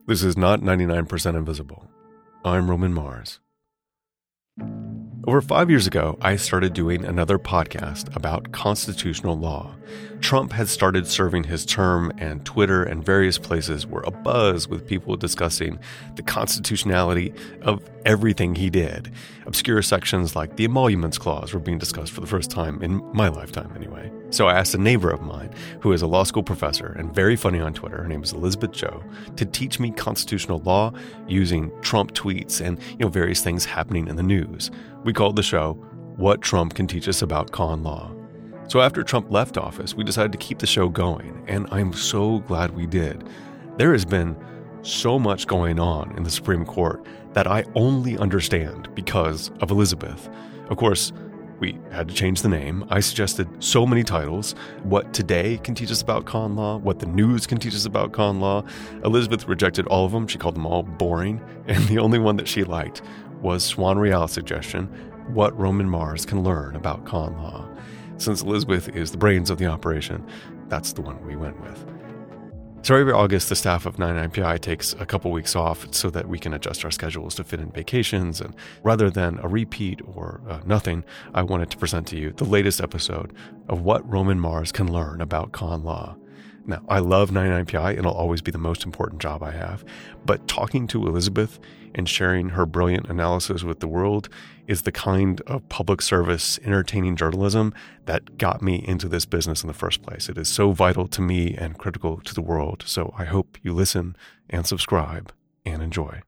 This is not 99% Invisible. I'm Roman Mars. Over 5 years ago, I started doing another podcast about constitutional law. Trump had started serving his term, and Twitter and various places were abuzz with people discussing the constitutionality of everything he did. Obscure sections like the Emoluments Clause were being discussed for the first time in my lifetime anyway. So I asked a neighbor of mine, who is a law school professor and very funny on Twitter, her name is Elizabeth Joe, to teach me constitutional law using Trump tweets and various things happening in the news. We called the show, What Trump Can Teach Us About Con Law. So after Trump left office, we decided to keep the show going, and I'm so glad we did. There has been so much going on in the Supreme Court that I only understand because of Elizabeth. Of course, we had to change the name. I suggested so many titles. What Today Can Teach Us About Con Law, What the News Can Teach Us About Con Law. Elizabeth rejected all of them. She called them all boring. And the only one that she liked was Swan Real's suggestion, What Roman Mars Can Learn About Con Law. Since Elizabeth is the brains of the operation, that's the one we went with. So every August, the staff of 99PI takes a couple weeks off so that we can adjust our schedules to fit in vacations. And rather than a repeat or nothing, I wanted to present to you the latest episode of What Roman Mars Can Learn About Con Law. Now, I love 99PI. It'll always be the most important job I have. But talking to Elizabeth and sharing her brilliant analysis with the world is the kind of public service, entertaining journalism that got me into this business in the first place. It is so vital to me and critical to the world. So I hope you listen and subscribe and enjoy.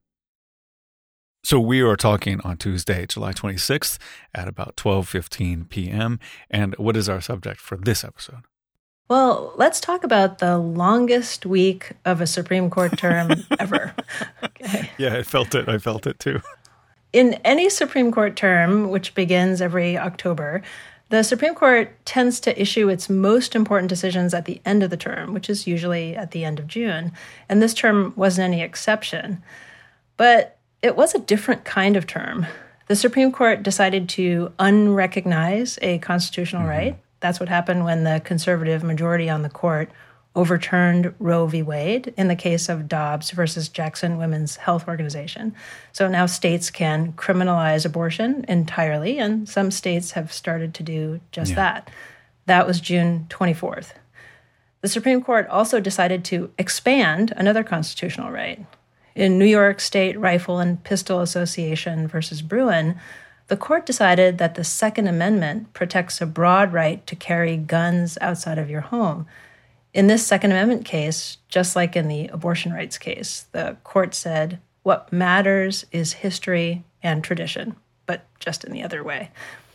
So we are talking on Tuesday, July 26th at about 12:15 p.m. And what is our subject for this episode? Well, let's talk about the longest week of a Supreme Court term ever. Okay. Yeah, I felt it too. In any Supreme Court term, which begins every October, the Supreme Court tends to issue its most important decisions at the end of the term, which is usually at the end of June. And this term wasn't any exception. But it was a different kind of term. The Supreme Court decided to unrecognize a constitutional right. That's what happened when the conservative majority on the court overturned Roe v. Wade in the case of Dobbs versus Jackson Women's Health Organization. So now states can criminalize abortion entirely, and some states have started to do just that. That was June 24th. The Supreme Court also decided to expand another constitutional right. In New York State Rifle and Pistol Association versus Bruin, the court decided that the Second Amendment protects a broad right to carry guns outside of your home. In this Second Amendment case, just like in the abortion rights case, the court said, what matters is history and tradition, but just in the other way.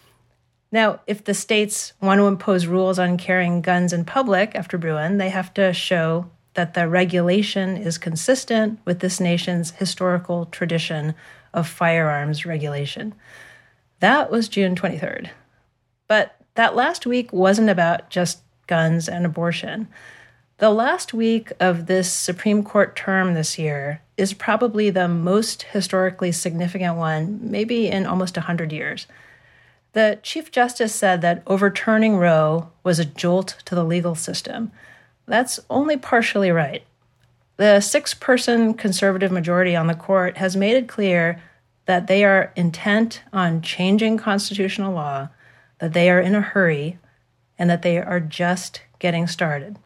Now, if the states want to impose rules on carrying guns in public after Bruin, they have to show that the regulation is consistent with this nation's historical tradition of firearms regulation. That was June 23rd. But that last week wasn't about just guns and abortion. The last week of this Supreme Court term this year is probably the most historically significant one, maybe in almost 100 years. The Chief Justice said that overturning Roe was a jolt to the legal system. That's only partially right. The 6-person conservative majority on the court has made it clear that they are intent on changing constitutional law, that they are in a hurry, and that they are just getting started.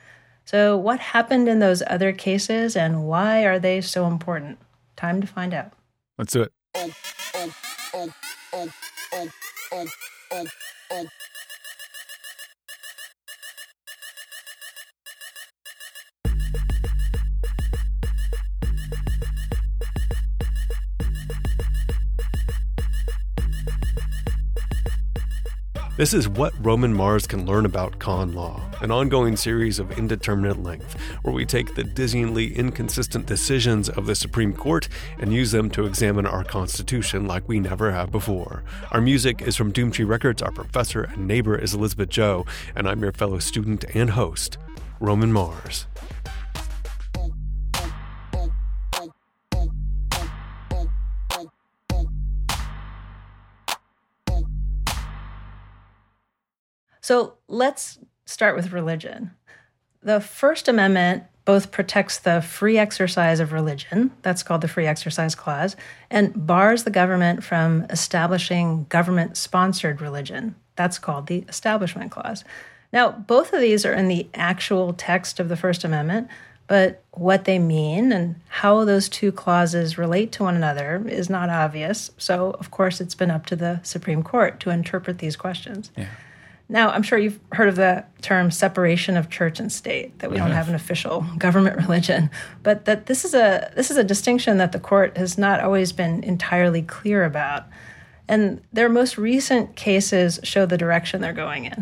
So what happened in those other cases, and why are they so important? Time to find out. Let's do it. This is What Roman Mars Can Learn About Con Law, an ongoing series of indeterminate length, where we take the dizzyingly inconsistent decisions of the Supreme Court and use them to examine our Constitution like we never have before. Our music is from Doomtree Records, our professor and neighbor is Elizabeth Joe, and I'm your fellow student and host, Roman Mars. So let's start with religion. The First Amendment both protects the free exercise of religion, that's called the Free Exercise Clause, and bars the government from establishing government-sponsored religion. That's called the Establishment Clause. Now, both of these are in the actual text of the First Amendment, but what they mean and how those two clauses relate to one another is not obvious. So, of course, it's been up to the Supreme Court to interpret these questions. Yeah. Now, I'm sure you've heard of the term separation of church and state, that we don't have an official government religion, but that this is a distinction that the court has not always been entirely clear about. And their most recent cases show the direction they're going in.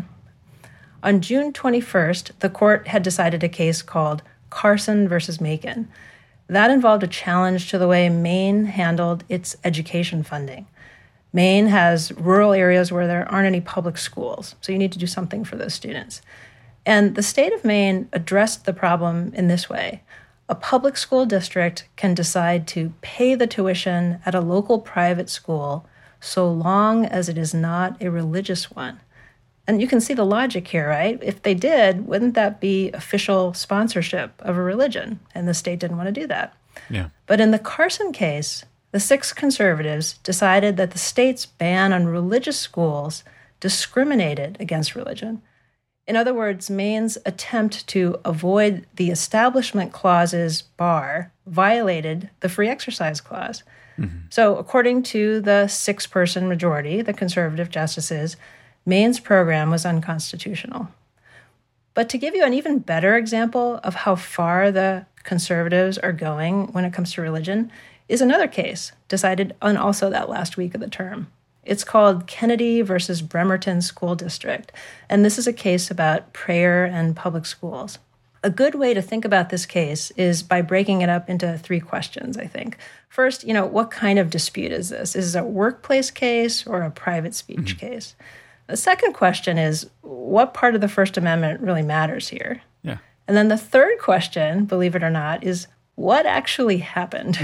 On June 21st, the court had decided a case called Carson versus Macon. That involved a challenge to the way Maine handled its education funding. Maine has rural areas where there aren't any public schools, so you need to do something for those students. And the state of Maine addressed the problem in this way. A public school district can decide to pay the tuition at a local private school so long as it is not a religious one. And you can see the logic here, right? If they did, wouldn't that be official sponsorship of a religion? And the state didn't want to do that. Yeah. But in the Carson case, the 6 conservatives decided that the state's ban on religious schools discriminated against religion. In other words, Maine's attempt to avoid the Establishment Clause's bar violated the Free Exercise Clause. Mm-hmm. So according to the 6-person majority, the conservative justices, Maine's program was unconstitutional. But to give you an even better example of how far the conservatives are going when it comes to religion is another case decided on also that last week of the term. It's called Kennedy versus Bremerton School District, and this is a case about prayer and public schools. A good way to think about this case is by breaking it up into 3 questions, I think. First, what kind of dispute is this? Is this a workplace case or a private speech case? The second question is, what part of the First Amendment really matters here? Yeah. And then the third question, believe it or not, is what actually happened?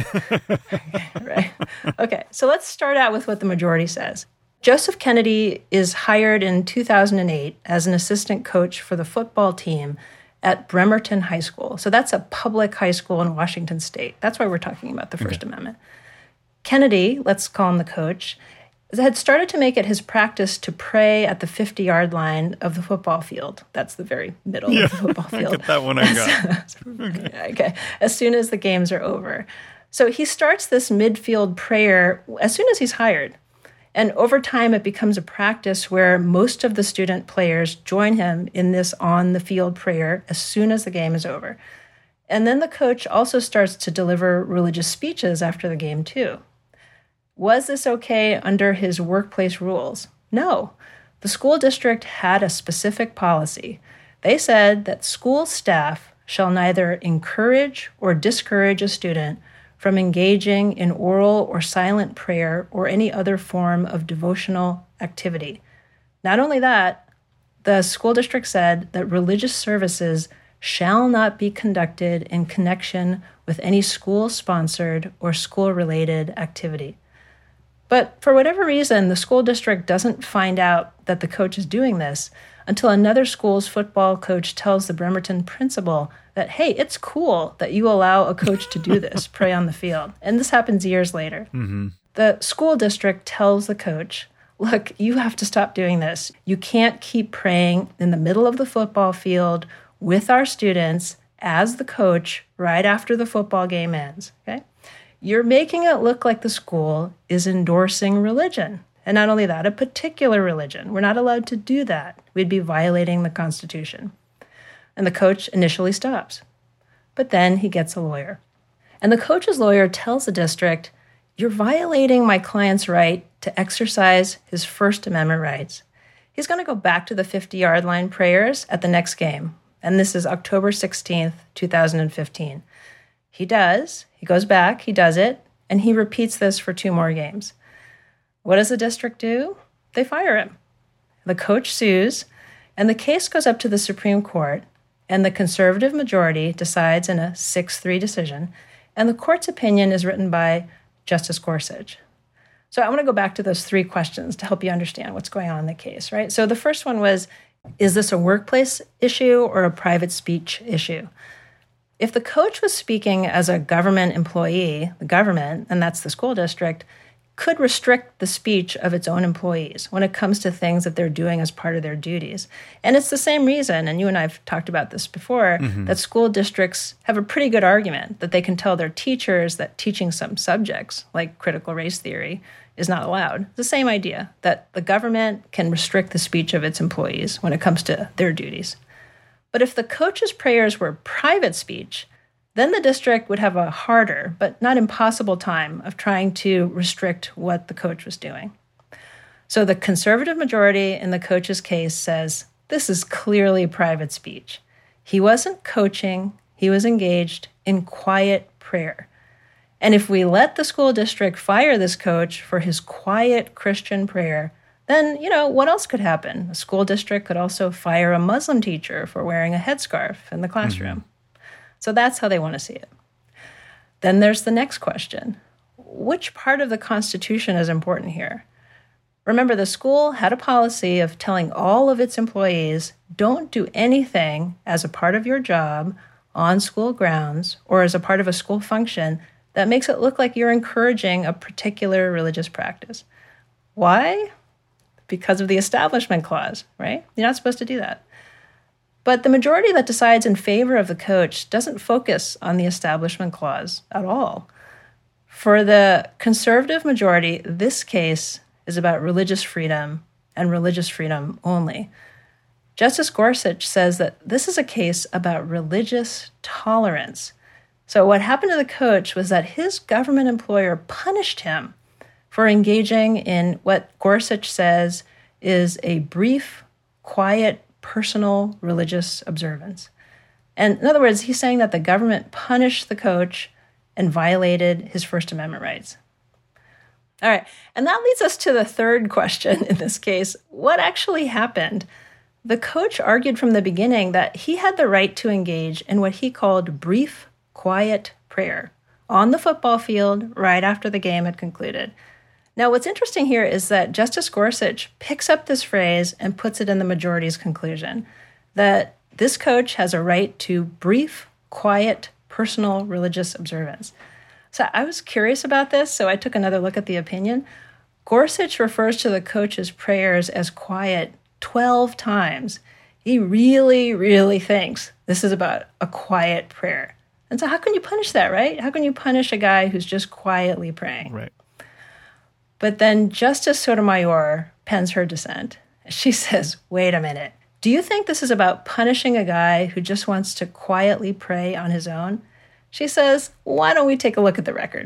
Right. Okay, so let's start out with what the majority says. Joseph Kennedy is hired in 2008 as an assistant coach for the football team at Bremerton High School. So that's a public high school in Washington State. That's why we're talking about the First Amendment. Kennedy, let's call him the coach, had started to make it his practice to pray at the 50-yard line of the football field. That's the very middle of the football field. I get that one I got. Okay. As soon as the games are over. So he starts this midfield prayer as soon as he's hired. And over time, it becomes a practice where most of the student players join him in this on-the-field prayer as soon as the game is over. And then the coach also starts to deliver religious speeches after the game, too. Was this okay under his workplace rules? No. The school district had a specific policy. They said that school staff shall neither encourage or discourage a student from engaging in oral or silent prayer or any other form of devotional activity. Not only that, the school district said that religious services shall not be conducted in connection with any school-sponsored or school-related activity. But for whatever reason, the school district doesn't find out that the coach is doing this until another school's football coach tells the Bremerton principal that, hey, it's cool that you allow a coach to do this, pray on the field. And this happens years later. Mm-hmm. The school district tells the coach, look, you have to stop doing this. You can't keep praying in the middle of the football field with our students as the coach right after the football game ends, okay? You're making it look like the school is endorsing religion. And not only that, a particular religion. We're not allowed to do that. We'd be violating the Constitution. And the coach initially stops. But then he gets a lawyer. And the coach's lawyer tells the district, you're violating my client's right to exercise his First Amendment rights. He's going to go back to the 50-yard line prayers at the next game. And this is October 16th, 2015. He does. He goes back, he does it, and he repeats this for 2 more games. What does the district do? They fire him. The coach sues, and the case goes up to the Supreme Court, and the conservative majority decides in a 6-3 decision, and the court's opinion is written by Justice Gorsuch. So I want to go back to those 3 questions to help you understand what's going on in the case, right? So the first one was, Is this a workplace issue or a private speech issue? If the coach was speaking as a government employee, the government, and that's the school district, could restrict the speech of its own employees when it comes to things that they're doing as part of their duties. And it's the same reason, and you and I have talked about this before, that school districts have a pretty good argument that they can tell their teachers that teaching some subjects, like critical race theory, is not allowed. The same idea, that the government can restrict the speech of its employees when it comes to their duties. But if the coach's prayers were private speech, then the district would have a harder, but not impossible time of trying to restrict what the coach was doing. So the conservative majority in the coach's case says, this is clearly private speech. He wasn't coaching, he was engaged in quiet prayer. And if we let the school district fire this coach for his quiet Christian prayer, then, what else could happen? The school district could also fire a Muslim teacher for wearing a headscarf in the classroom. So that's how they want to see it. Then there's the next question. Which part of the Constitution is important here? Remember, the school had a policy of telling all of its employees, don't do anything as a part of your job on school grounds or as a part of a school function that makes it look like you're encouraging a particular religious practice. Why? Because of the Establishment Clause, right? You're not supposed to do that. But the majority that decides in favor of the coach doesn't focus on the Establishment Clause at all. For the conservative majority, this case is about religious freedom and religious freedom only. Justice Gorsuch says that this is a case about religious tolerance. So what happened to the coach was that his government employer punished him for engaging in what Gorsuch says is a brief, quiet, personal religious observance. And in other words, he's saying that the government punished the coach and violated his First Amendment rights. All right, and that leads us to the third question in this case. What actually happened? The coach argued from the beginning that he had the right to engage in what he called brief, quiet prayer on the football field right after the game had concluded. Now, what's interesting here is that Justice Gorsuch picks up this phrase and puts it in the majority's conclusion, that this coach has a right to brief, quiet, personal religious observance. So I was curious about this, so I took another look at the opinion. Gorsuch refers to the coach's prayers as quiet 12 times. He really, really thinks this is about a quiet prayer. And so how can you punish that, right? How can you punish a guy who's just quietly praying? Right. But then Justice Sotomayor pens her dissent. She says, wait a minute. Do you think this is about punishing a guy who just wants to quietly pray on his own? She says, why don't we take a look at the record?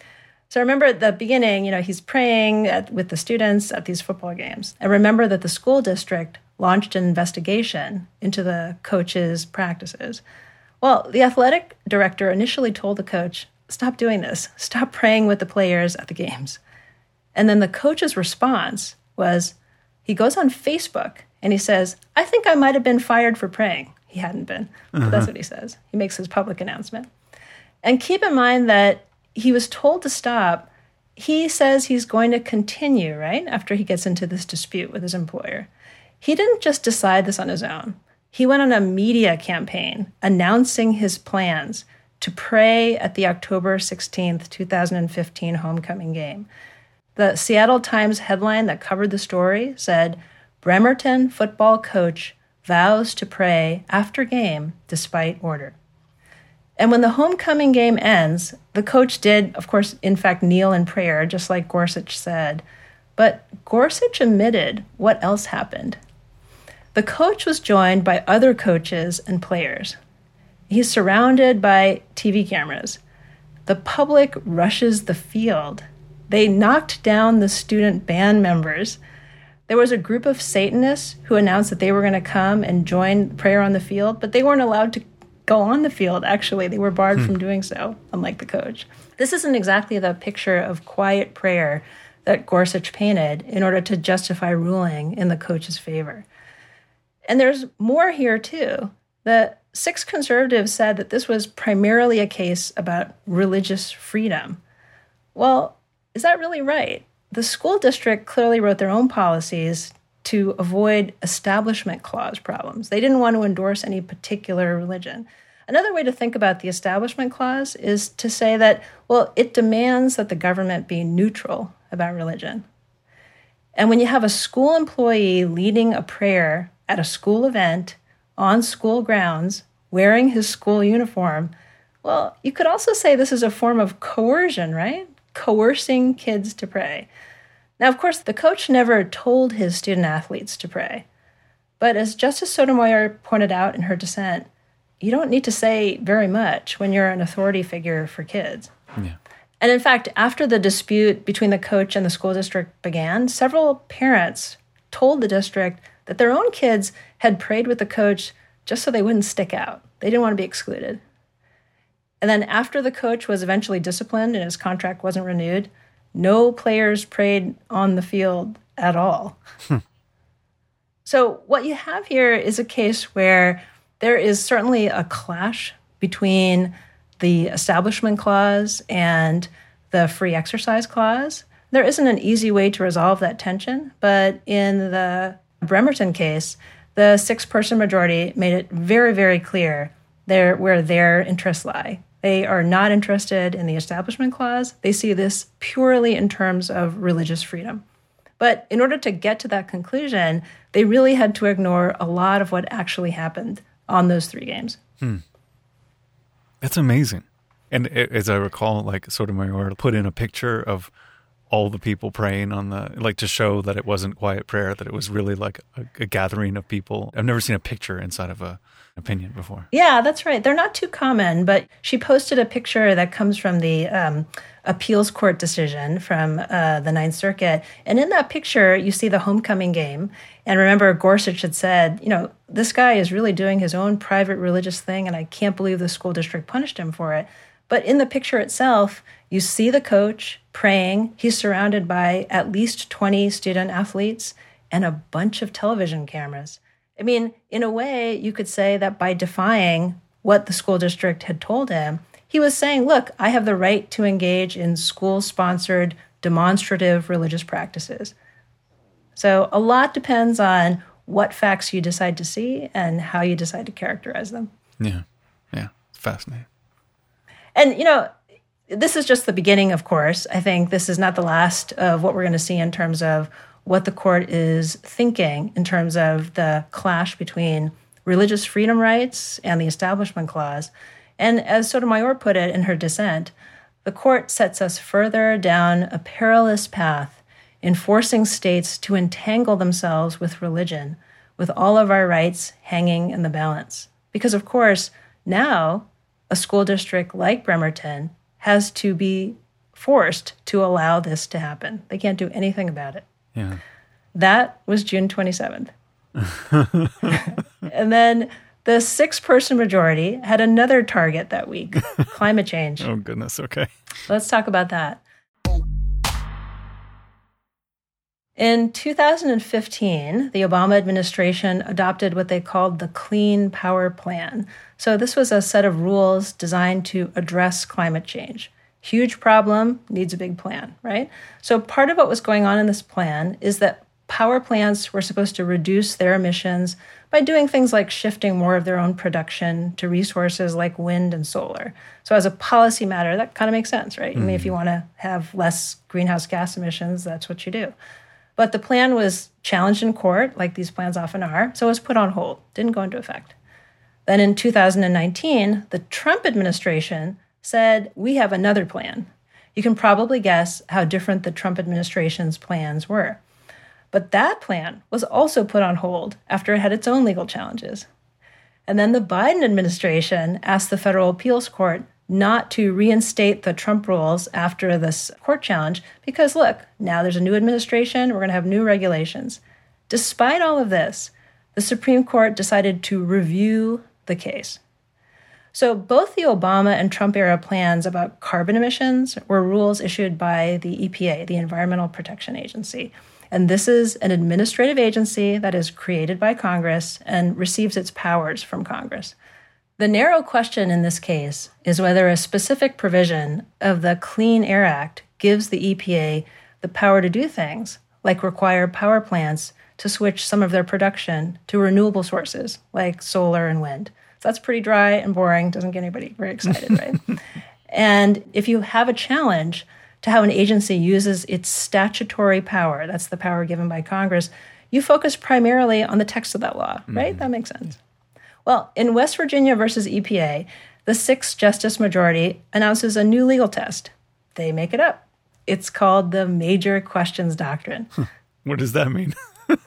So remember at the beginning, he's praying with the students at these football games. And remember that the school district launched an investigation into the coach's practices. Well, the athletic director initially told the coach, stop doing this. Stop praying with the players at the games. And then the coach's response was, he goes on Facebook and he says, I think I might have been fired for praying. He hadn't been, but that's what he says. He makes his public announcement. And keep in mind that he was told to stop. He says he's going to continue, right, after he gets into this dispute with his employer. He didn't just decide this on his own. He went on a media campaign announcing his plans to pray at the October 16th, 2015 homecoming game. The Seattle Times headline that covered the story said, Bremerton football coach vows to pray after game despite order. And when the homecoming game ends, the coach did, of course, in fact, kneel in prayer, just like Gorsuch said. But Gorsuch omitted what else happened. The coach was joined by other coaches and players. He's surrounded by TV cameras. The public rushes the field. They knocked down the student band members. There was a group of Satanists who announced that they were going to come and join prayer on the field, but they weren't allowed to go on the field, actually. They were barred from doing so, unlike the coach. This isn't exactly the picture of quiet prayer that Gorsuch painted in order to justify ruling in the coach's favor. And there's more here, too. The 6 conservatives said that this was primarily a case about religious freedom. Well, is that really right? The school district clearly wrote their own policies to avoid Establishment Clause problems. They didn't want to endorse any particular religion. Another way to think about the Establishment Clause is to say that, well, it demands that the government be neutral about religion. And when you have a school employee leading a prayer at a school event on school grounds, wearing his school uniform, well, you could also say this is a form of coercion, right? Coercing kids to pray. Now, of course, the coach never told his student athletes to pray. But as Justice Sotomayor pointed out in her dissent, you don't need to say very much when you're an authority figure for kids. Yeah. And in fact, after the dispute between the coach and the school district began, several parents told the district that their own kids had prayed with the coach just so they wouldn't stick out. They didn't want to be excluded. And then after the coach was eventually disciplined and his contract wasn't renewed, no players prayed on the field at all. So what you have here is a case where there is certainly a clash between the Establishment Clause and the Free Exercise Clause. There isn't an easy way to resolve that tension, but in the Bremerton case, the 6-person majority made it very, very clear where their interests lie. They are not interested in the Establishment Clause. They see this purely in terms of religious freedom. But in order to get to that conclusion, they really had to ignore a lot of what actually happened on those 3 games. That's amazing. And as I recall, like Sotomayor put in a picture of all the people praying on to show that it wasn't quiet prayer, that it was really like a gathering of people. I've never seen a picture inside of an opinion before. Yeah, that's right. They're not too common, but she posted a picture that comes from the appeals court decision from the Ninth Circuit. And in that picture, you see the homecoming game. And remember, Gorsuch had said, this guy is really doing his own private religious thing, and I can't believe the school district punished him for it. But in the picture itself, you see the coach praying. He's surrounded by at least 20 student athletes and a bunch of television cameras. I mean, in a way, you could say that by defying what the school district had told him, he was saying, look, I have the right to engage in school-sponsored demonstrative religious practices. So a lot depends on what facts you decide to see and how you decide to characterize them. Yeah. It's fascinating. And, this is just the beginning, of course. I think this is not the last of what we're going to see in terms of what the court is thinking in terms of the clash between religious freedom rights and the Establishment Clause. And as Sotomayor put it in her dissent, the court sets us further down a perilous path in forcing states to entangle themselves with religion, with all of our rights hanging in the balance. Because, of course, now a school district like Bremerton has to be forced to allow this to happen. They can't do anything about it. Yeah. That was June 27th. And then the 6-person majority had another target that week, climate change. Oh, goodness. Okay. Let's talk about that. In 2015, the Obama administration adopted what they called the Clean Power Plan. So this was a set of rules designed to address climate change. Huge problem, needs a big plan, right? So part of what was going on in this plan is that power plants were supposed to reduce their emissions by doing things like shifting more of their own production to resources like wind and solar. So as a policy matter, that kind of makes sense, right? I mean, if you want to have less greenhouse gas emissions, that's what you do. But the plan was challenged in court, like these plans often are, so it was put on hold, didn't go into effect. Then in 2019, the Trump administration said, we have another plan. You can probably guess how different the Trump administration's plans were. But that plan was also put on hold after it had its own legal challenges. And then the Biden administration asked the federal appeals court not to reinstate the Trump rules after this court challenge because, look, now there's a new administration, we're going to have new regulations. Despite all of this, the Supreme Court decided to review the case. So both the Obama and Trump era plans about carbon emissions were rules issued by the EPA, the Environmental Protection Agency. And this is an administrative agency that is created by Congress and receives its powers from Congress. The narrow question in this case is whether a specific provision of the Clean Air Act gives the EPA the power to do things like require power plants to to switch some of their production to renewable sources like solar and wind. So that's pretty dry and boring, doesn't get anybody very excited, right? And if you have a challenge to how an agency uses its statutory power, that's the power given by Congress, you focus primarily on the text of that law, right? That makes sense. Well, in West Virginia versus EPA, the 6-justice majority announces a new legal test. They make it up. It's called the Major Questions Doctrine. What does that mean?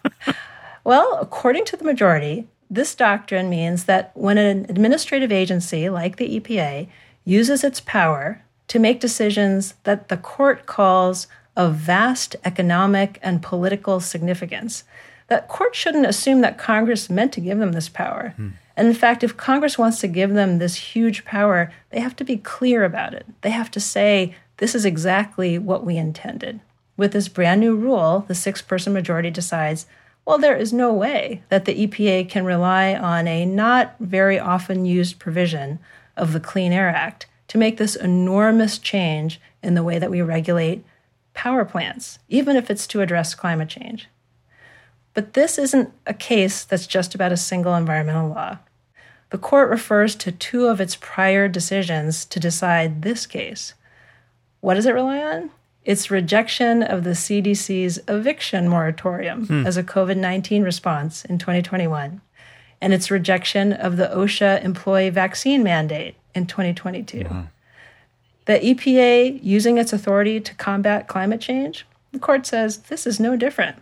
Well, according to the majority, this doctrine means that when an administrative agency like the EPA uses its power to make decisions that the court calls of vast economic and political significance, that courts shouldn't assume that Congress meant to give them this power. And in fact, if Congress wants to give them this huge power, they have to be clear about it. They have to say, this is exactly what we intended. With this brand new rule, the 6-person majority decides, well, there is no way that the EPA can rely on a not very often used provision of the Clean Air Act to make this enormous change in the way that we regulate power plants, even if it's to address climate change. But this isn't a case that's just about a single environmental law. The court refers to 2 of its prior decisions to decide this case. What does it rely on? Its rejection of the CDC's eviction moratorium as a COVID-19 response in 2021, and its rejection of the OSHA employee vaccine mandate in 2022. The EPA using its authority to combat climate change, the court says this is no different.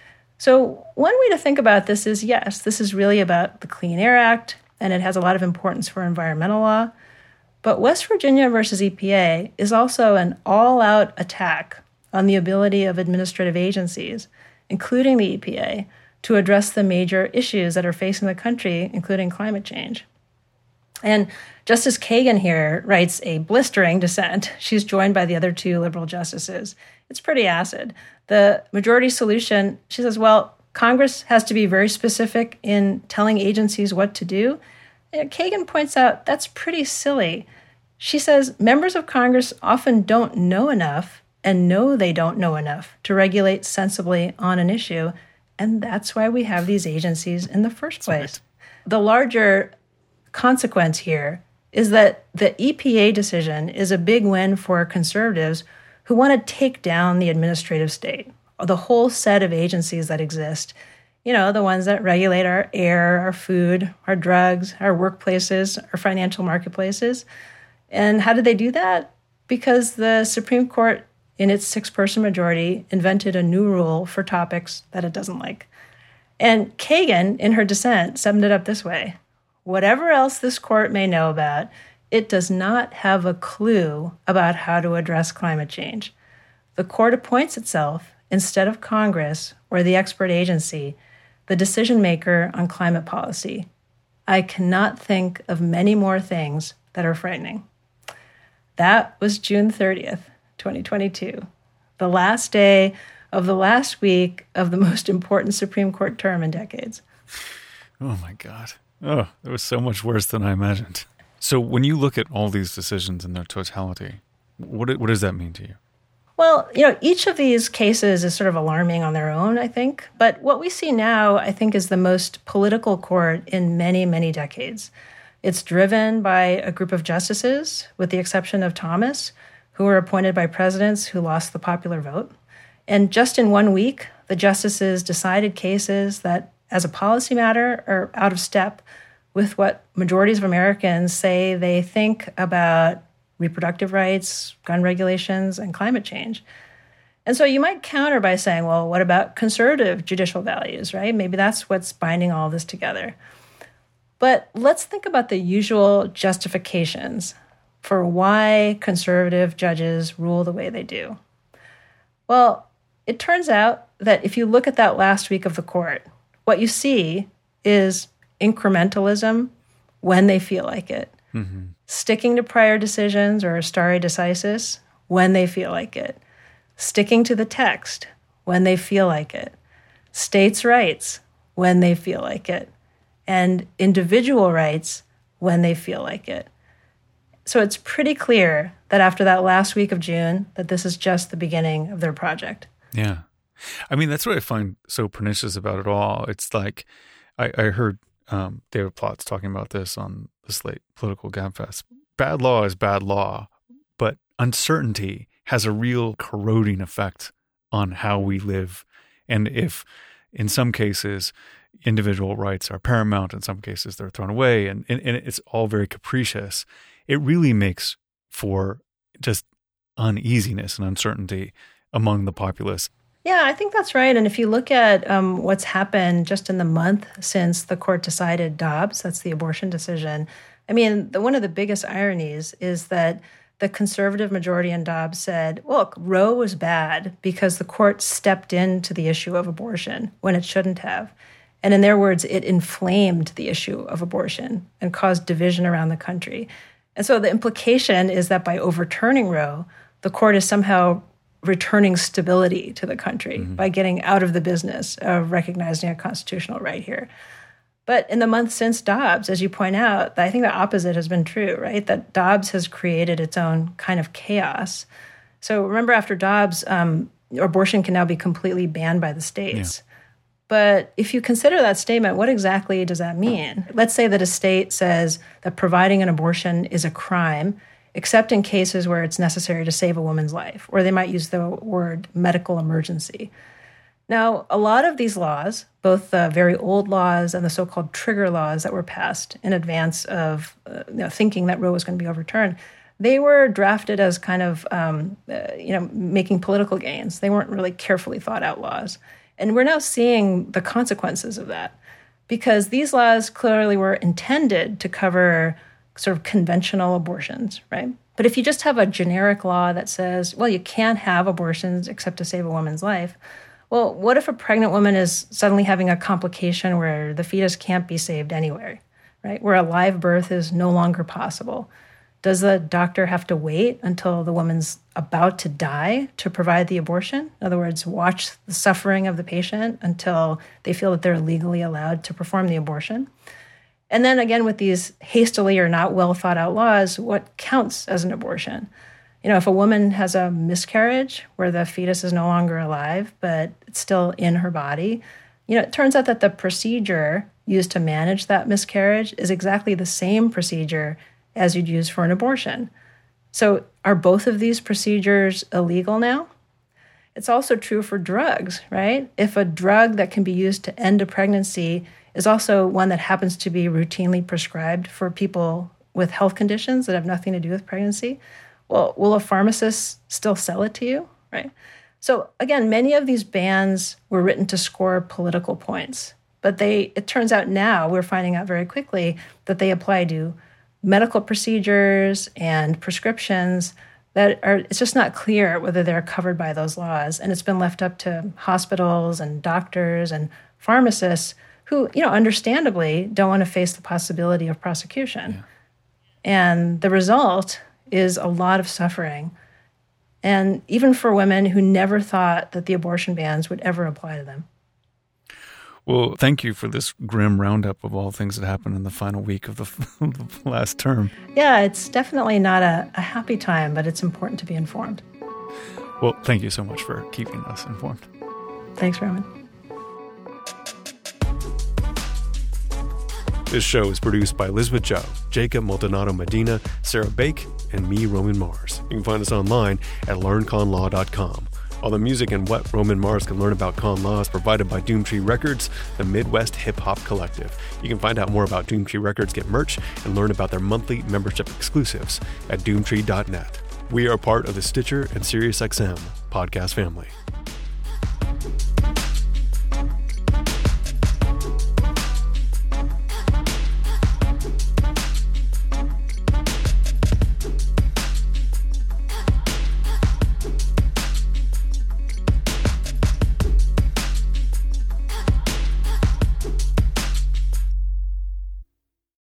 So one way to think about this is, yes, this is really about the Clean Air Act, and it has a lot of importance for environmental law. But West Virginia versus EPA is also an all-out attack on the ability of administrative agencies, including the EPA, to address the major issues that are facing the country, including climate change. And Justice Kagan here writes a blistering dissent. She's joined by the other 2 liberal justices. It's pretty acid. The majority solution, she says, well, Congress has to be very specific in telling agencies what to do. And Kagan points out that's pretty silly. She says members of Congress often don't know enough and know they don't know enough to regulate sensibly on an issue, and that's why we have these agencies in the first place. Right. The larger consequence here is that the EPA decision is a big win for conservatives who want to take down the administrative state, the whole set of agencies that exist. You know, the ones that regulate our air, our food, our drugs, our workplaces, our financial marketplaces. And how did they do that? Because the Supreme Court, in its 6-person majority, invented a new rule for topics that it doesn't like. And Kagan, in her dissent, summed it up this way. Whatever else this court may know about, it does not have a clue about how to address climate change. The court appoints itself, instead of Congress or the expert agency, the decision maker on climate policy. I cannot think of many more things that are frightening. That was June 30th, 2022, the last day of the last week of the most important Supreme Court term in decades. Oh, my God. Oh, it was so much worse than I imagined. So when you look at all these decisions in their totality, what does that mean to you? Well, you know, each of these cases is sort of alarming on their own, I think. But what we see now, I think, is the most political court in many, many decades. It's driven by a group of justices, with the exception of Thomas, who were appointed by presidents who lost the popular vote. And just in 1 week, the justices decided cases that, as a policy matter, are out of step with what majorities of Americans say they think about reproductive rights, gun regulations, and climate change. And so you might counter by saying, well, what about conservative judicial values, right? Maybe that's what's binding all this together. But let's think about the usual justifications for why conservative judges rule the way they do. Well, it turns out that if you look at that last week of the court, what you see is incrementalism when they feel like it. Mm-hmm. Sticking to prior decisions or stare decisis when they feel like it. Sticking to the text when they feel like it. States' rights when they feel like it. And individual rights when they feel like it. So it's pretty clear that after that last week of June, that this is just the beginning of their project. Yeah. I mean, that's what I find so pernicious about it all. It's like I heard David Plotz talking about this on the Slate Political Gabfest. Bad law is bad law, but uncertainty has a real corroding effect on how we live. And if in some cases individual rights are paramount, in some cases they're thrown away, and it's all very capricious, it really makes for just uneasiness and uncertainty among the populace. Yeah, I think that's right. And if you look at what's happened just in the month since the court decided Dobbs, that's the abortion decision, I mean, one of the biggest ironies is that the conservative majority in Dobbs said, look, Roe was bad because the court stepped into the issue of abortion when it shouldn't have. And in their words, it inflamed the issue of abortion and caused division around the country. And so the implication is that by overturning Roe, the court is somehow returning stability to the country by getting out of the business of recognizing a constitutional right here. But in the month since Dobbs, as you point out, I think the opposite has been true, right? That Dobbs has created its own kind of chaos. So remember, after Dobbs, abortion can now be completely banned by the states. Yeah. But if you consider that statement, what exactly does that mean? Let's say that a state says that providing an abortion is a crime, except in cases where it's necessary to save a woman's life, or they might use the word medical emergency. Now, a lot of these laws, both the very old laws and the so-called trigger laws that were passed in advance of thinking that Roe was going to be overturned, they were drafted as kind of making political gains. They weren't really carefully thought out laws. And we're now seeing the consequences of that, because these laws clearly were intended to cover sort of conventional abortions, right? But if you just have a generic law that says, well, you can't have abortions except to save a woman's life, well, what if a pregnant woman is suddenly having a complication where the fetus can't be saved anyway, right? Where a live birth is no longer possible? Does the doctor have to wait until the woman's about to die to provide the abortion? In other words, watch the suffering of the patient until they feel that they're legally allowed to perform the abortion? And then again, with these hastily or not well thought out laws, what counts as an abortion? If a woman has a miscarriage where the fetus is no longer alive, but it's still in her body, it turns out that the procedure used to manage that miscarriage is exactly the same procedure as you'd use for an abortion. So are both of these procedures illegal now? It's also true for drugs, right? If a drug that can be used to end a pregnancy is also one that happens to be routinely prescribed for people with health conditions that have nothing to do with pregnancy, well, will a pharmacist still sell it to you, right? So again, many of these bans were written to score political points, but it turns out now, we're finding out very quickly that they apply to medical procedures and prescriptions that it's just not clear whether they're covered by those laws. And it's been left up to hospitals and doctors and pharmacists who, understandably don't want to face the possibility of prosecution. Yeah. And the result is a lot of suffering. And even for women who never thought that the abortion bans would ever apply to them. Well, thank you for this grim roundup of all things that happened in the final week of the last term. Yeah, it's definitely not a happy time, but it's important to be informed. Well, thank you so much for keeping us informed. Thanks, Roman. This show is produced by Elizabeth Joe, Jacob Maldonado Medina, Sarah Bake, and me, Roman Mars. You can find us online at learnconlaw.com. All the music and what Roman Mars can learn about con law is provided by Doomtree Records, the Midwest hip-hop collective. You can find out more about Doomtree Records, get merch, and learn about their monthly membership exclusives at doomtree.net. We are part of the Stitcher and SiriusXM podcast family.